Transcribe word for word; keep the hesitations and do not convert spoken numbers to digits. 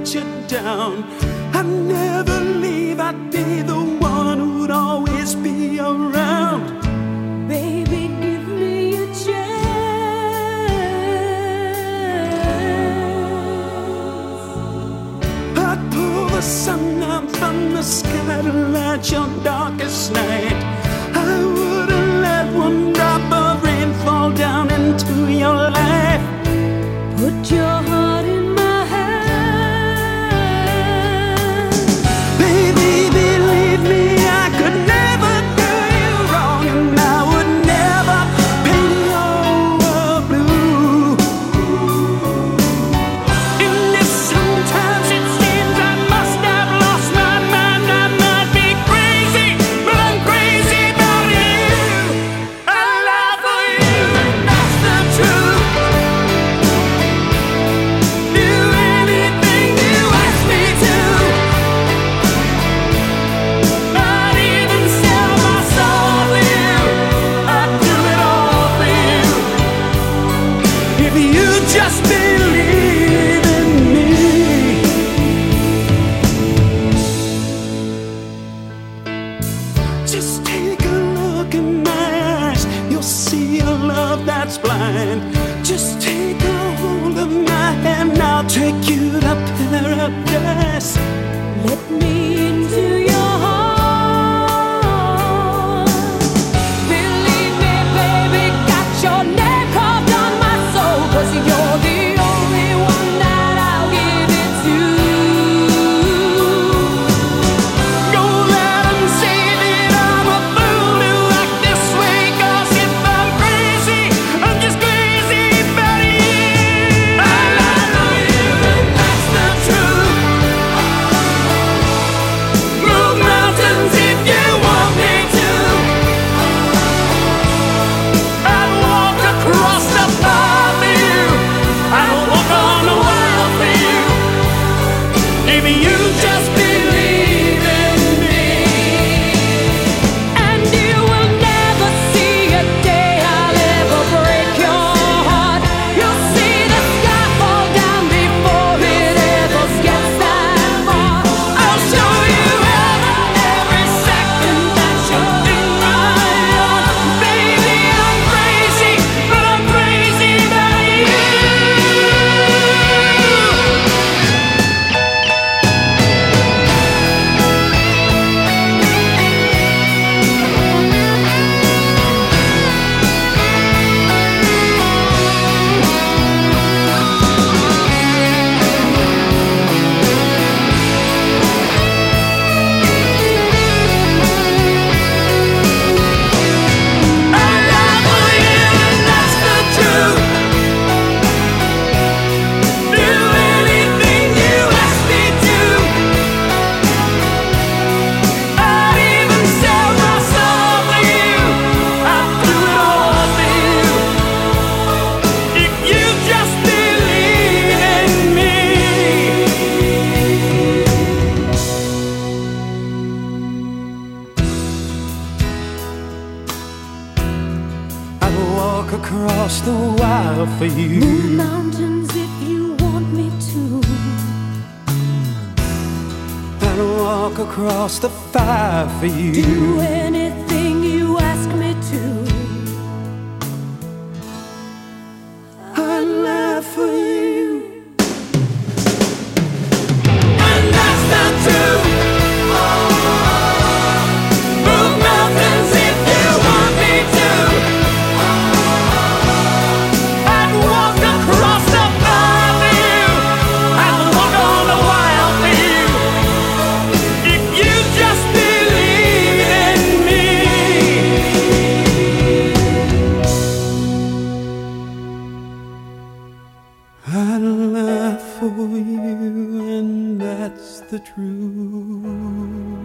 let you down. I'd never leave, I'd be the one who'd always be around. Baby, give me a chance. I'd pull the sun down from the sky to light your darkest night. I wouldn't let one drop of rain fall down into your life. Put your heart in my hand. Baby, believe me, I could never do you wrong, and I would never paint your world blue. And if sometimes it seems I must have lost my mind, I might be crazy, but I'm crazy about you. I lie for you, and that's the truth. Do anything you ask me to. I'd even sell my soul for you. I'd do it all for you. If you just believe in me. Just take a look in my eyes. You'll see a love that's blind. Just take a hold of my hand. I'll take you to paradise. Let me into your heart. Believe me, baby, got your name carved on my soul. 'Cause you're the only one that I'll give it to. Don't let 'em say that I'm a fool to act this way. 'Cause if I'm crazy, I'm just crazy about you. I lie for you, and that's the truth. Move mountains if you want me to. I'd walk across the fire for you. I'd walk on the wild for you. If you just believe in me. And you will never see a day I'll ever break your heart. You'll see the sky fall down before it ever gets that far. I'll show you heaven every second that you're in my heart. Baby, I'm crazy, but I'm crazy about you. I lie for you, and that's the truth. Do anything you ask me to. I'd even sell my soul for you. I'd do it all for you. If you just believe in me. I'd walk across the wild for you. Move mountains if you want me to. I'd walk across the fire for you. Do anything you ask me to. I'd lie for you. And that's the truth. Move mountains if you want me to. I'd walk across the fire for you. I'd walk on the wild for you. If you just believe in me. I'd lie for you, and that's the truth.